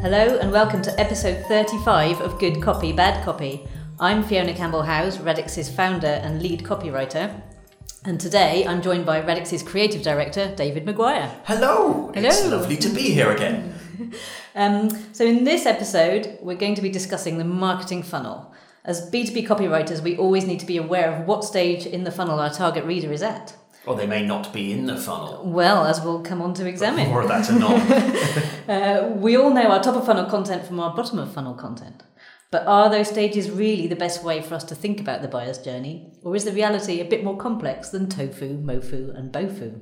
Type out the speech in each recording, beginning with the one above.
Hello and welcome to episode 35 of Good Copy, Bad Copy. I'm Fiona Campbell-Howes, Radix's founder and lead copywriter. And today I'm joined by Radix's creative director, David Maguire. Hello! It's lovely to be here again. So in this episode, we're going to be discussing the marketing funnel. As B2B copywriters, we always need to be aware of what stage in the funnel our target reader is at. Or they may not be in the funnel. Well, as we'll come on to examine. Or that's a non. We all know our top of funnel content from our bottom of funnel content. But are those stages really the best way for us to think about the buyer's journey? Or is the reality a bit more complex than tofu, mofu and bofu?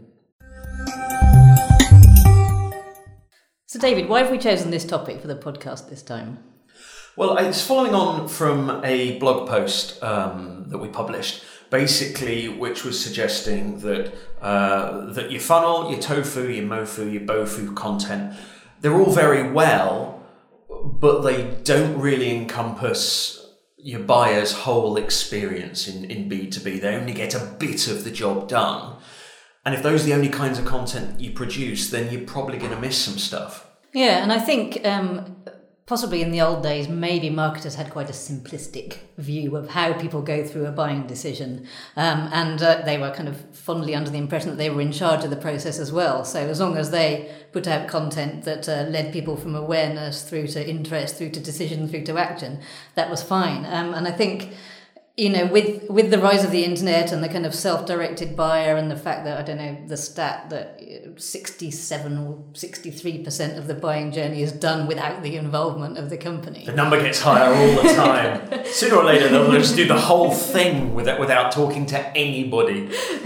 So David, why have we chosen this topic for the podcast this time? Well, it's following on from a blog post that we published, basically, which was suggesting that that your funnel, your tofu, your mofu, your bofu content, they're all very well, but they don't really encompass your buyer's whole experience in B2B. They only get a bit of the job done. And if those are the only kinds of content you produce, then you're probably going to miss some stuff. Yeah, and I think possibly in the old days, maybe marketers had quite a simplistic view of how people go through a buying decision. And they were kind of fondly under the impression that they were in charge of the process as well. So as long as they put out content that led people from awareness through to interest, through to decision, through to action, that was fine. And I think, you know, with the rise of the internet and the kind of self-directed buyer and the fact that, I don't know, the stat that 67 or 63% of the buying journey is done without the involvement of the company. The number gets higher all the time. Sooner or later, they'll just do the whole thing without talking to anybody.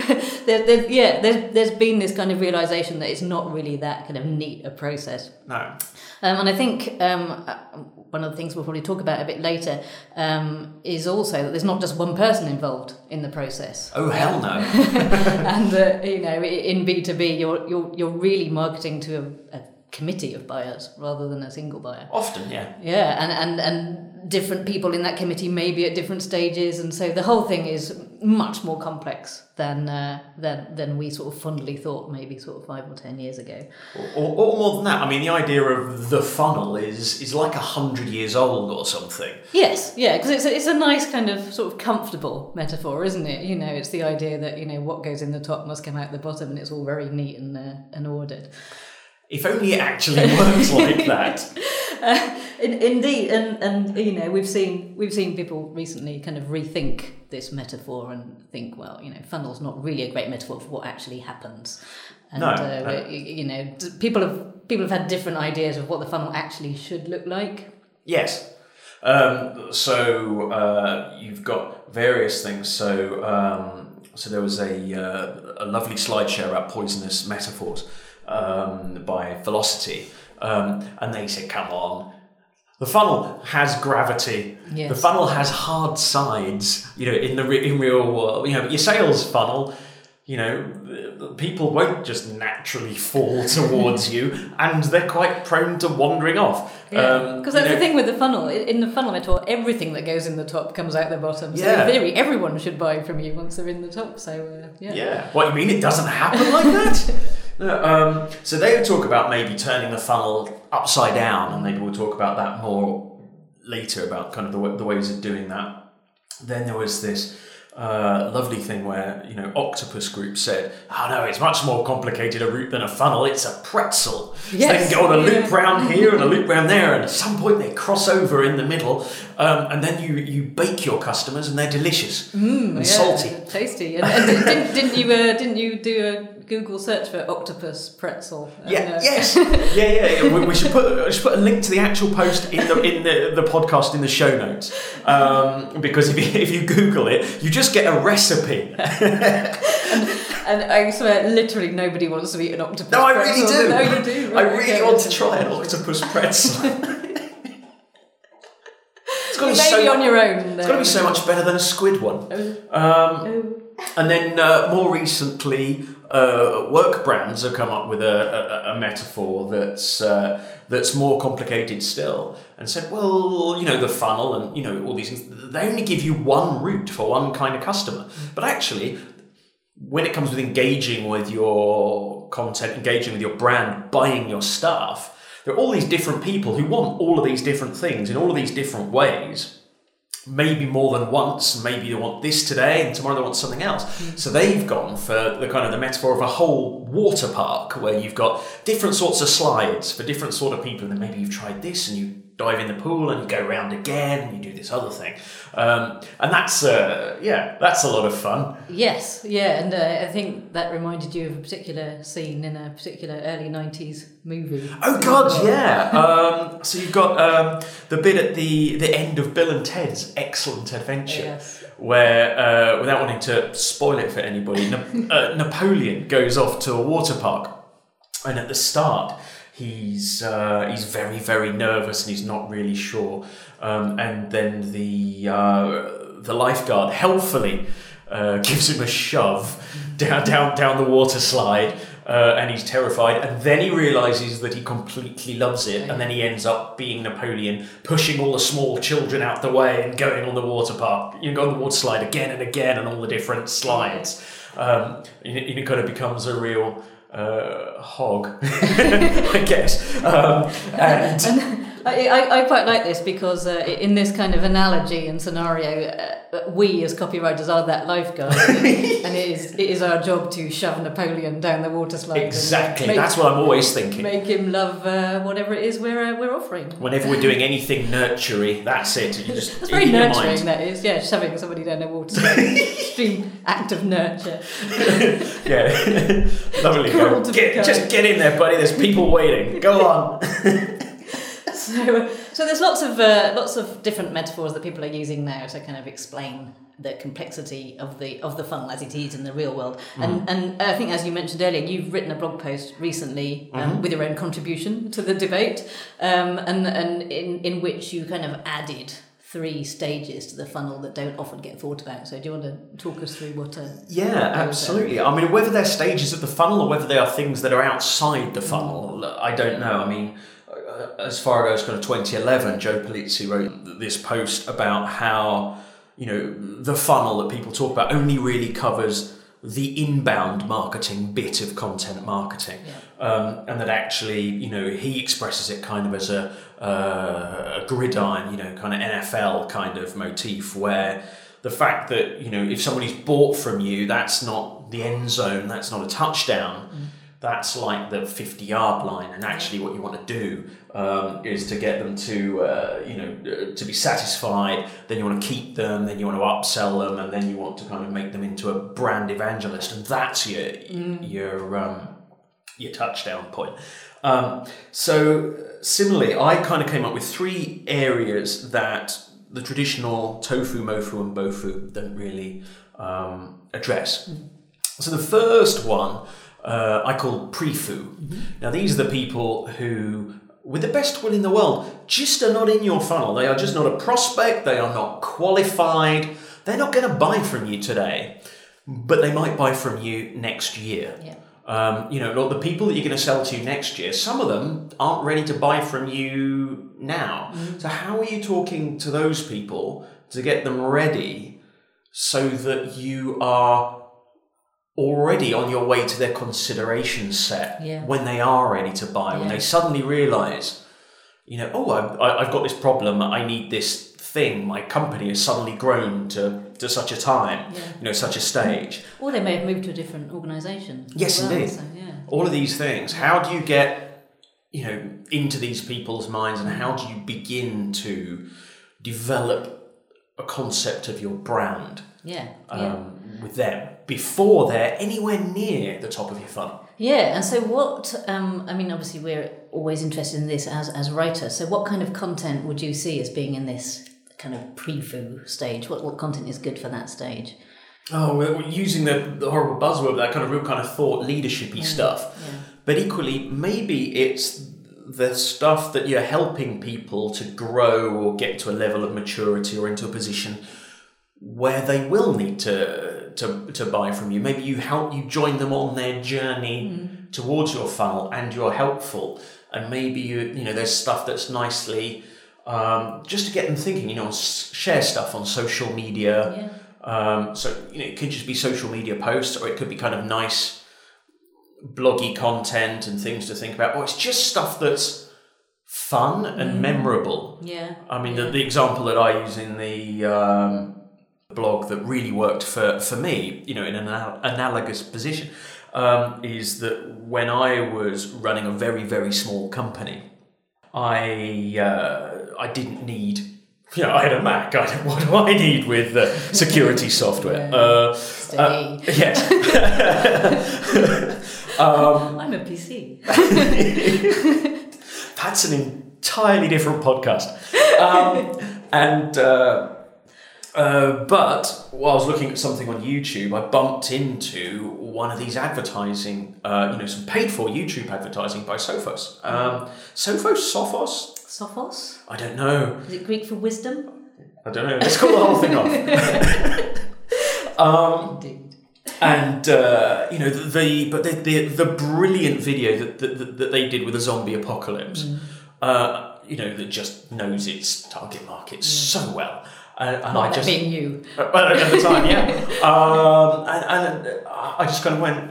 There's been this kind of realisation that it's not really that kind of neat a process. No. And I think one of the things we'll probably talk about a bit later is also that there's not just one person involved in the process. Oh, hell no. And you know, in B2B, you're really marketing to a committee of buyers rather than a single buyer. Often, yeah. Yeah, and different people in that committee may be at different stages, and so the whole thing is much more complex than we sort of fondly thought maybe sort of 5 or 10 years ago. Or more than that. I mean, the idea of the funnel is like 100 years old or something. Yes, yeah, because it's a nice kind of sort of comfortable metaphor, isn't it? You know, it's the idea that, you know, what goes in the top must come out the bottom, and it's all very neat and ordered. If only it actually works like that. Indeed, and you know, we've seen people recently kind of rethink this metaphor and think, well, you know, funnel's not really a great metaphor for what actually happens. And no. You know, people have had different ideas of what the funnel actually should look like. Yes. So you've got various things. So there was a lovely slideshow about poisonous metaphors by Velocity, and they said, come on, the funnel has gravity. Yes. The funnel has hard sides. You know, in real world, you know, your sales funnel, you know, people won't just naturally fall towards you, and they're quite prone to wandering off. Yeah, because that's the thing with the funnel. In the funnel metaphor, everything that goes in the top comes out the bottom. So in theory, everyone should buy from you once they're in the top. So yeah. What, you mean it doesn't happen like that? No, so they would talk about maybe turning the funnel upside down, and maybe we'll talk about that more later, about kind of the ways of doing that. Then there was this lovely thing where, you know, Octopus Group said, oh no, it's much more complicated a route than a funnel, it's a pretzel. Yes. So they can go on a loop round here and a loop round there, and at some point they cross over in the middle, and then you bake your customers, and they're delicious and salty. Tasty. And didn't you do a Google search for octopus pretzel? Yes. We should put a link to the actual post in the podcast in the show notes, because if you Google it, you just get a recipe. And I swear, literally nobody wants to eat an octopus pretzel. No, I really do. No, you do. Right? I really want to try an octopus pretzel. It's got to be on your own. It's got to be so much better than a squid one. And then more recently, work brands have come up with a metaphor that's more complicated still, and said, well, you know, the funnel and, you know, all these things, they only give you one route for one kind of customer. But actually, when it comes with engaging with your content, engaging with your brand, buying your stuff, there are all these different people who want all of these different things in all of these different ways, maybe more than once. Maybe they want this today and tomorrow they want something else. So they've gone for the kind of the metaphor of a whole water park where you've got different sorts of slides for different sort of people, and then maybe you've tried this and you dive in the pool and you go around again and you do this other thing, and that's a lot of fun. Yes, yeah, and I think that reminded you of a particular scene in a particular early 90s movie. Oh God, yeah. So you've got the bit at the end of Bill and Ted's Excellent Adventure, Yes. where without wanting to spoil it for anybody, Napoleon goes off to a water park, and at the start he's very, very nervous and he's not really sure, and then the lifeguard helpfully gives him a shove down the water slide, and he's terrified, and then he realises that he completely loves it, and then he ends up being Napoleon, pushing all the small children out the way and going on the water park, you go on the water slide again and again and all the different slides. It kind of becomes a real hog, I guess. And I quite like this because in this kind of analogy and scenario, we as copywriters are that lifeguard, and it is our job to shove Napoleon down the water slide. Exactly, that's what I'm always thinking. Make him love whatever it is we're offering. Whenever we're doing anything nurturing, that's it. You just That's very nurturing, that is. Yeah, shoving somebody down a water slide. Extreme act of nurture. Yeah, lovely. Just get in there, buddy. There's people waiting. Go on. So there's lots of different metaphors that people are using now to kind of explain the complexity of the funnel as it is in the real world. And I think, as you mentioned earlier, you've written a blog post recently with your own contribution to the debate, and in which you kind of added 3 stages to the funnel that don't often get thought about. So do you want to talk us through what Yeah, absolutely. I mean, whether they're stages of the funnel or whether they are things that are outside the funnel, I don't know. I mean, as far as kind of 2011, Joe Polizzi wrote this post about how, the funnel that people talk about only really covers the inbound marketing bit of content marketing. Yeah. And that actually, he expresses it kind of as a gridiron, kind of NFL kind of motif, where the fact that, if somebody's bought from you, that's not the end zone, that's not a touchdown. That's like the 50-yard line, and actually what you want to do is to get them to, to be satisfied. Then you want to keep them. Then you want to upsell them, and then you want to kind of make them into a brand evangelist, and that's your touchdown point. So similarly, I kind of came up with 3 areas that the traditional tofu, mofu, and bofu don't really address. So the first one I call pre-fu. Now, these are the people who, with the best will in the world, just are not in your funnel. They are just not a prospect. They are not qualified. They're not going to buy from you today, but they might buy from you next year. Yeah. The people that you're going to sell to next year, some of them aren't ready to buy from you now. So how are you talking to those people to get them ready so that you are already on your way to their consideration set when they are ready to buy, when they suddenly realise, I've got this problem, I need this thing, my company has suddenly grown to such a time, such a stage. Or they may have moved to a different organisation. Yes, indeed. So, all of these things. How do you get, into these people's minds, and how do you begin to develop a concept of your brand with them before they're anywhere near the top of your funnel? Yeah, and so what, obviously we're always interested in this as writers, so what kind of content would you see as being in this kind of pre-fu stage? What content is good for that stage? Oh, we're using the horrible buzzword, that kind of real kind of thought leadership-y stuff. Yeah. But equally, maybe it's the stuff that you're helping people to grow or get to a level of maturity or into a position where they will need to buy from you. Maybe you join them on their journey towards your funnel, and you're helpful. And maybe there's stuff that's nicely just to get them thinking. Share stuff on social media. Yeah. It could just be social media posts, or it could be kind of nice bloggy content and things to think about. Or it's just stuff that's fun and memorable. Yeah. I mean, the example that I use in the blog that really worked for me, in an analogous position, is that when I was running a very, very small company, I didn't need. I had a Mac. What do I need with security software? Yes. I'm a PC. That's an entirely different podcast. But while I was looking at something on YouTube, I bumped into one of these advertising, some paid-for YouTube advertising by Sophos. Sophos? Sophos? I don't know. Is it Greek for wisdom? I don't know. Let's call the whole thing off. Indeed. And the brilliant video that they did with the zombie apocalypse, that just knows its target market so well. And I just being you at the time, yeah. And I just kind of went,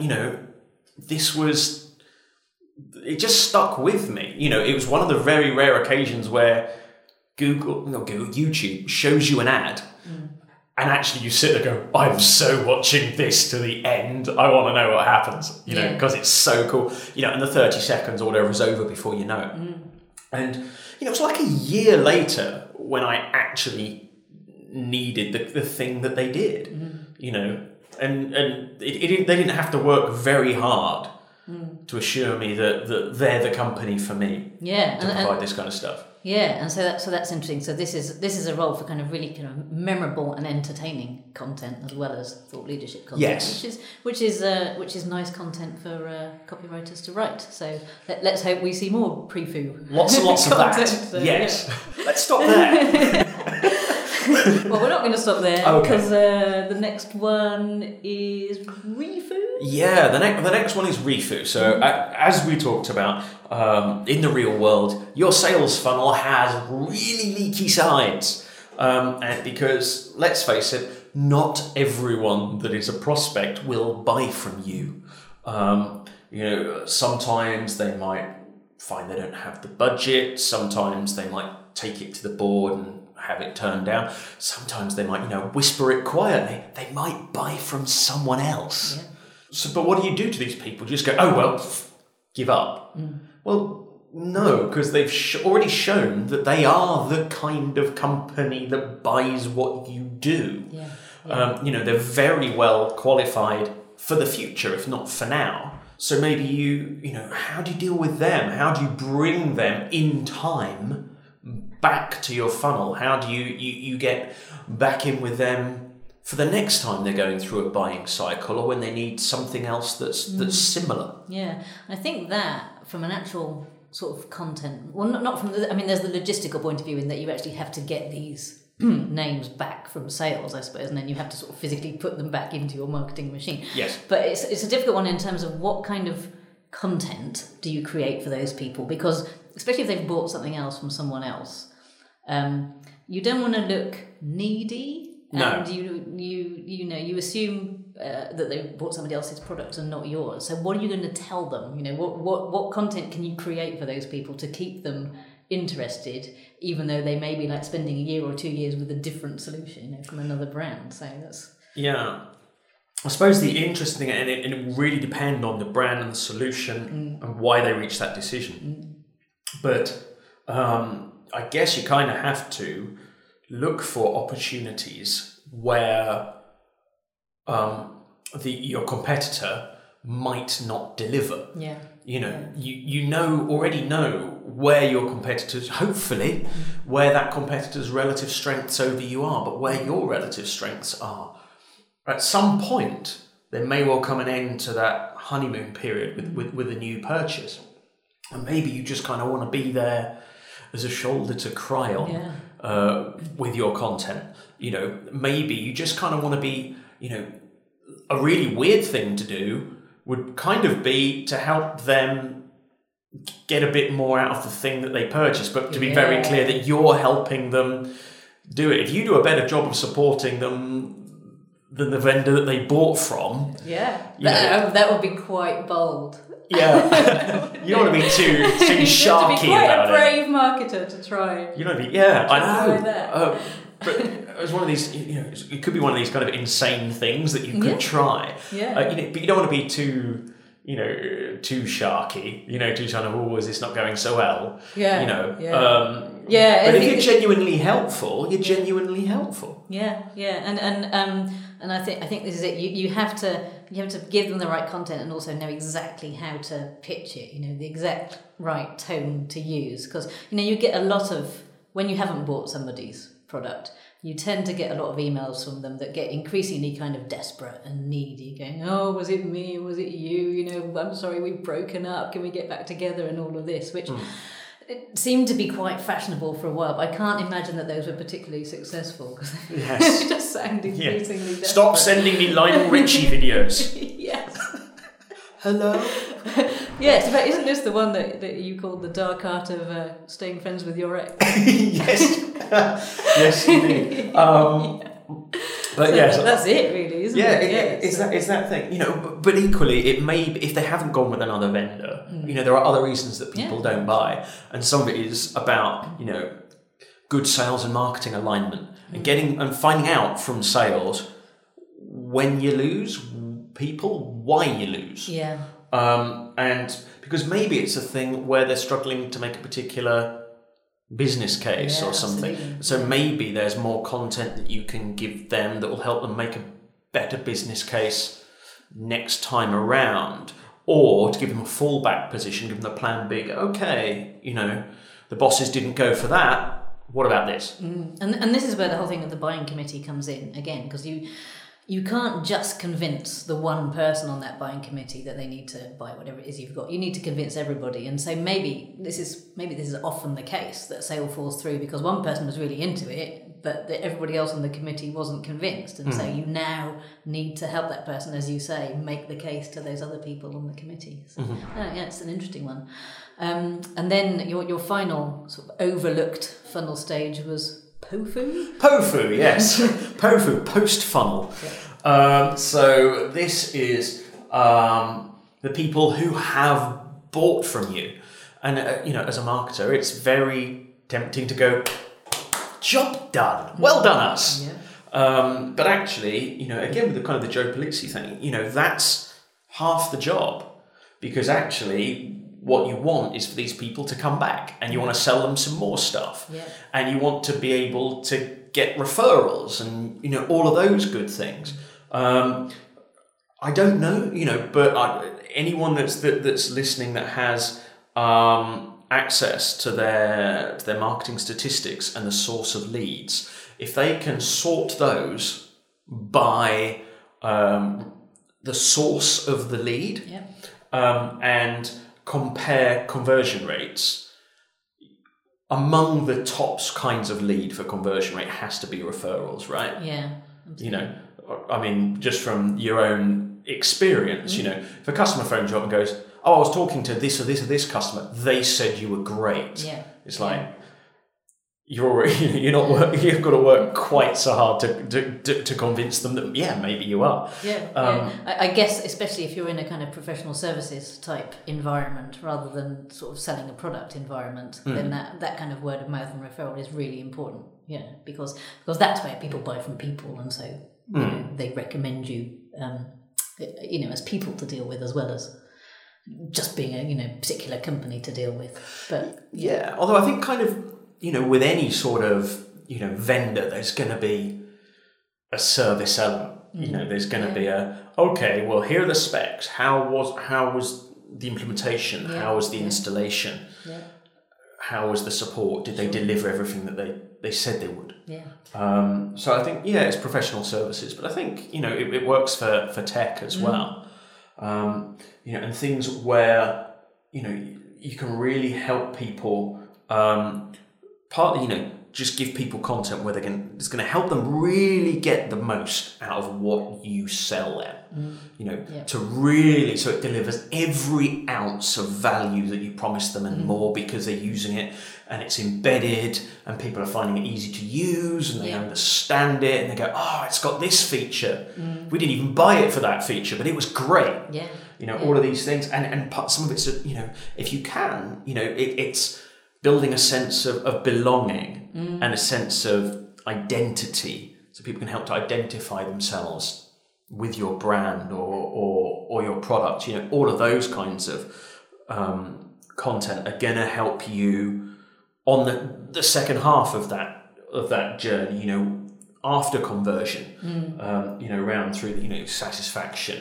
it just stuck with me. It was one of the very rare occasions where YouTube shows you an ad, and actually you sit there and go, I'm so watching this to the end. I want to know what happens, because it's so cool. And the 30 seconds or whatever is over before you know it. And, it was like a year later when I actually needed the thing that they did, and they didn't have to work very hard to assure me that they're the company for me to provide this kind of stuff. Yeah, and so that's interesting. So this is a role for kind of really kind of memorable and entertaining content as well as thought leadership content. Yes. which is nice content for copywriters to write. So let's hope we see more pre-foo. Lots and lots of that. So, yes. Yeah. Let's stop there. Well, we're not going to stop there because the next one is Refoo. Yeah, the next one is Refoo. So as we talked about, in the real world, your sales funnel has really leaky sides, and because let's face it, not everyone that is a prospect will buy from you. Sometimes they might find they don't have the budget. Sometimes they might take it to the board and have it turned down. Sometimes they might, whisper it quietly. They might buy from someone else. Yeah. So, but what do you do to these people? Just go, give up. Well, no, because they've already shown that they are the kind of company that buys what you do. Yeah. They're very well qualified for the future, if not for now. So maybe how do you deal with them? How do you bring them in time back to your funnel? How do you get back in with them for the next time they're going through a buying cycle or when they need something else that's similar? Yeah, I think that from an actual sort of content, well, not from there's the logistical point of view in that you actually have to get these names back from sales, I suppose, and then you have to sort of physically put them back into your marketing machine. Yes. But it's a difficult one in terms of what kind of content do you create for those people, because especially if they've bought something else from someone else, you don't want to look needy. No. And you assume that they bought somebody else's product and not yours. So what are you going to tell them? What content can you create for those people to keep them interested, even though they may be like spending a year or 2 years with a different solution, from another brand? So that's I suppose the interesting thing, and it really depend on the brand and the solution and why they reach that decision. But I guess you kind of have to look for opportunities where your competitor might not deliver. Yeah. You already know where your competitors, hopefully, where that competitor's relative strengths over you are, but where your relative strengths are. At some point, there may well come an end to that honeymoon period with a new purchase. And maybe you just kind of want to be there as a shoulder to cry on with your content. Maybe you just kind of want to be, a really weird thing to do would kind of be to help them get a bit more out of the thing that they purchased, but to be very clear that you're helping them do it. If you do a better job of supporting them than the vendor that they bought from. Yeah, that would be quite bold. Yeah, you don't want to be too sharky about it. You have to be quite a brave marketer to try. You know, I know. But it's one of these. It could be one of these kind of insane things that you could try. Yeah. But you don't want to be too. Too sharky. Too kind of, oh, is this not going so well? Yeah. But if you're genuinely helpful, you're genuinely helpful. Yeah. And I think this is it. You have to give them the right content and also know exactly how to pitch it. The exact right tone to use, because you get a lot of, when you haven't bought somebody's product, you tend to get a lot of emails from them that get increasingly kind of desperate and needy, going, oh, was it me? Was it you? I'm sorry, we've broken up. Can we get back together? And all of this, which it seemed to be quite fashionable for a while. But I can't imagine that those were particularly successful, because they just sound increasingly desperate. Stop sending me Lionel Richie videos. Yes. Hello? Yes, in fact, isn't this the one that you called the dark art of staying friends with your ex? Yes. Yes, indeed. But so that's it, really, isn't it? It's that thing, But equally, it may be, if they haven't gone with another vendor, there are other reasons that people don't buy, and some of it is about good sales and marketing alignment, and finding out from sales when you lose people, why you lose. Yeah. And because maybe it's a thing where they're struggling to make a particular business case or something. Absolutely. So maybe there's more content that you can give them that will help them make a better business case next time around, or to give them a fallback position, give them a plan B. Okay, the bosses didn't go for that. What about this? And this is where the whole thing of the buying committee comes in again, because you can't just convince the one person on that buying committee that they need to buy whatever it is you've got. You need to convince everybody. And so maybe this is often the case, that sale falls through because one person was really into it, but that everybody else on the committee wasn't convinced. And so you now need to help that person, as you say, make the case to those other people on the committee. So, it's an interesting one. And then your final sort of overlooked funnel stage was POFU? POFU, yes. POFU, post-funnel. Yeah. So this is the people who have bought from you. And, as a marketer, it's very tempting to go, job done. Well done, us. Yeah. But actually, again, with the kind of the Joe Pulizzi thing, that's half the job. Because actually, what you want is for these people to come back, and you want to sell them some more stuff, and you want to be able to get referrals and all of those good things. I don't know, but anyone that's listening that has access to their marketing statistics and the source of leads, if they can sort those by the source of the lead, and compare conversion rates, among the top kinds of lead for conversion rate has to be referrals, right? Yeah. Absolutely. Just from your own experience, if a customer phones you up and goes, oh, I was talking to this or this or this customer, they said you were great. Yeah. It's like, you've got to work quite so hard to convince them that maybe you are. I guess especially if you're in a kind of professional services type environment rather than sort of selling a product environment, then that kind of word of mouth and referral is really important. Because that's where people buy from people, and so they recommend you as people to deal with as well as just being a particular company to deal with. But although I think kind of with any sort of, vendor, there's going to be a service element. There's going to be okay, well, here are the specs. How was the implementation? How was the installation? How was the support? Did they deliver everything that they said they would? So I think, it's professional services, but I think, it works for tech as well. And things where, you can really help people partly, just give people content where it's going to help them really get the most out of what you sell them. To really, so it delivers every ounce of value that you promised them and more, because they're using it and it's embedded and people are finding it easy to use and they understand it and they go, oh, it's got this feature. We didn't even buy it for that feature, but it was great. All of these things, and some of it's, if you can, it's building a sense of belonging and a sense of identity, so people can help to identify themselves with your brand or your product. All of those kinds of content are going to help you on the second half of that journey. After conversion, around through satisfaction.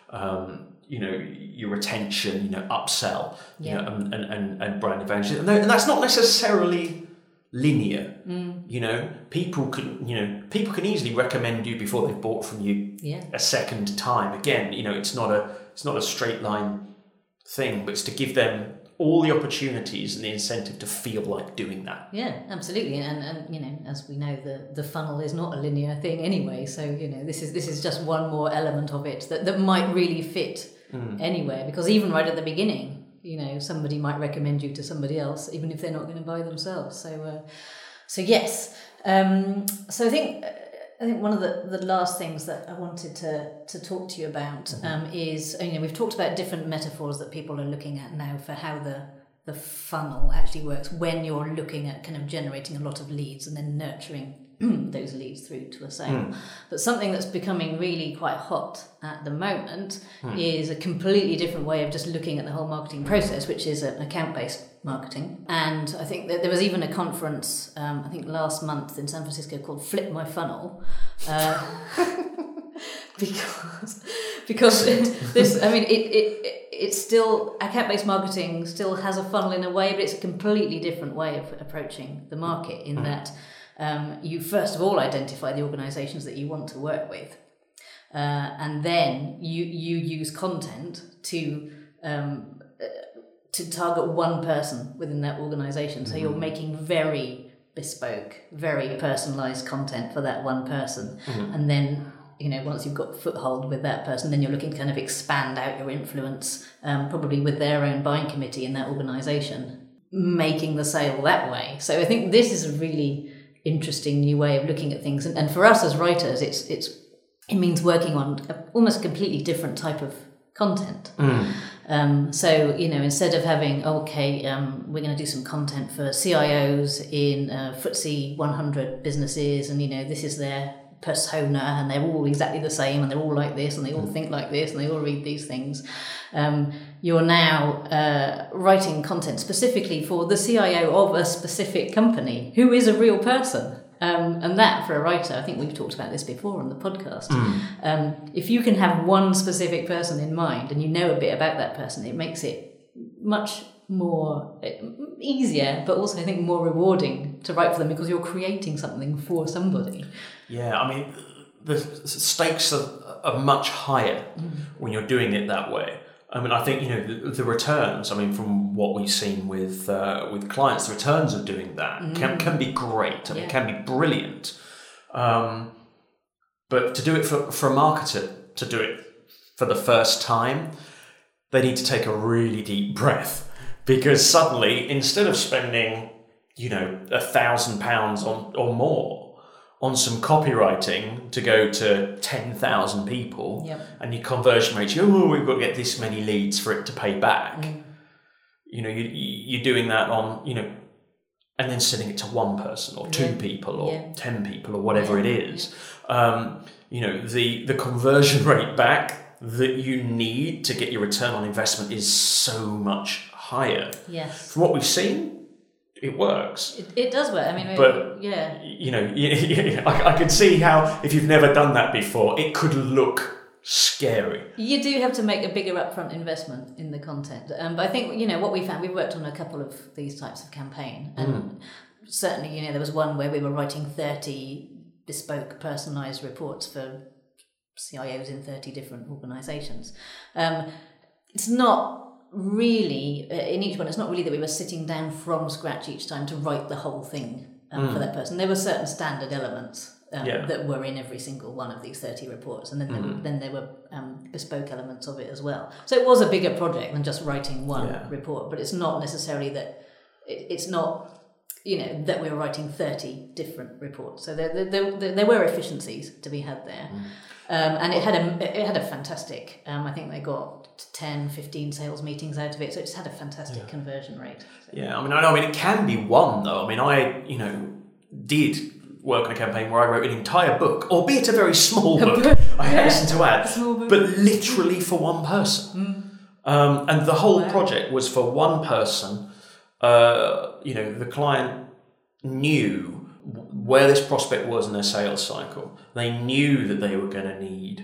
Your retention, upsell, and brand evangelism, and that's not necessarily linear. People can easily recommend you before they've bought from you a second time. Again, it's not a straight line thing, but it's to give them all the opportunities and the incentive to feel like doing that. Yeah, absolutely. And as we know, the funnel is not a linear thing anyway. So, this is just one more element of it that might really fit anywhere, because even right at the beginning, somebody might recommend you to somebody else, even if they're not going to buy themselves. So yes. So I think one of the last things that I wanted to talk to you about is, we've talked about different metaphors that people are looking at now for how the funnel actually works when you're looking at kind of generating a lot of leads and then nurturing those leads through to a sale. But something that's becoming really quite hot at the moment is a completely different way of just looking at the whole marketing process, which is account-based marketing. And I think that there was even a conference, I think last month in San Francisco, called Flip My Funnel. Because this, it's still, account-based marketing still has a funnel in a way, but it's a completely different way of approaching the market in that you first of all identify the organizations that you want to work with, and then you use content to target one person within that organization. So you're making very bespoke, very personalized content for that one person, and then once you've got foothold with that person, then you're looking to kind of expand out your influence, probably with their own buying committee in that organization, making the sale that way. So I think this is a really interesting new way of looking at things, and for us as writers, it means working on almost a completely different type of content. So instead of having we're going to do some content for CIOs in FTSE 100 businesses, and this is their persona and they're all exactly the same and they're all like this and they all think like this and they all read these things, you're now writing content specifically for the CIO of a specific company who is a real person. And that, for a writer, I think we've talked about this before on the podcast, if you can have one specific person in mind and you know a bit about that person, it makes it much more easier, but also I think more rewarding to write for them, because you're creating something for somebody. Yeah, I mean, the stakes are much higher when you're doing it that way. I mean, I think, the returns, I mean, from what we've seen with clients, the returns of doing that can be great. I mean, can be brilliant. But to do it for a marketer, to do it for the first time, they need to take a really deep breath, because suddenly, instead of spending, £1,000 or more on some copywriting to go to 10,000 people, and your conversion rate, we've got to get this many leads for it to pay back. You're doing that on, and then sending it to one person or two people or 10 people or whatever it is. The conversion rate back that you need to get your return on investment is so much higher. Yes. From what we've seen, it works. It does work. I mean, I could see how, if you've never done that before, it could look scary. You do have to make a bigger upfront investment in the content. But I think, what we found, we've worked on a couple of these types of campaign. And certainly, there was one where we were writing 30 bespoke, personalised reports for CIOs in 30 different organisations. It's not really, in each one, it's not really that we were sitting down from scratch each time to write the whole thing for that person. There were certain standard elements that were in every single one of these 30 reports, and then there were bespoke elements of it as well. So it was a bigger project than just writing one report, but it's not necessarily that it's not, that we were writing 30 different reports. So there were efficiencies to be had there. And it had a fantastic, I think they got 10, 15 sales meetings out of it. So it just had a fantastic conversion rate. So. Yeah, I mean, it can be won though. I mean, I did work on a campaign where I wrote an entire book, albeit a very small book, I hasten to add, but literally for one person. And the whole project was for one person. The client knew where this prospect was in their sales cycle. They knew that they were going to need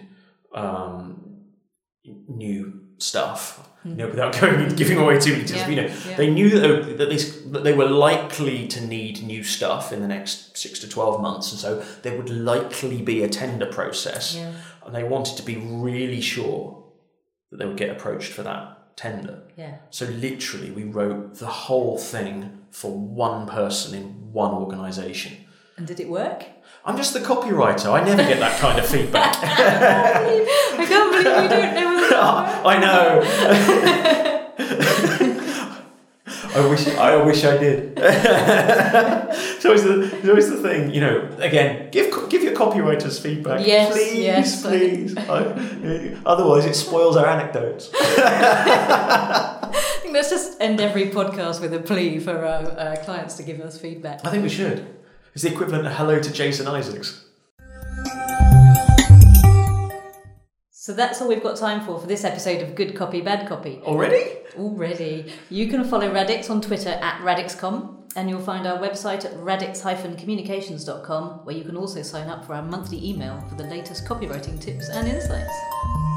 new stuff, without giving away too many details. They knew that they were likely to need new stuff in the next 6 to 12 months, and so there would likely be a tender process. And they wanted to be really sure that they would get approached for that tender. So literally, we wrote the whole thing for one person in one organisation. And did it work? I'm just the copywriter. I never get that kind of feedback. I can't believe you don't know whether I know. I wish I did. It's always the thing, again, give your copywriters feedback. Please. Otherwise it spoils our anecdotes. I think let's just end every podcast with a plea for our clients to give us feedback. I think we should. It's the equivalent of hello to Jason Isaacs. So that's all we've got time for this episode of Good Copy, Bad Copy. Already? You can follow Radix on Twitter @RadixCom, and you'll find our website at radix-communications.com, where you can also sign up for our monthly email for the latest copywriting tips and insights.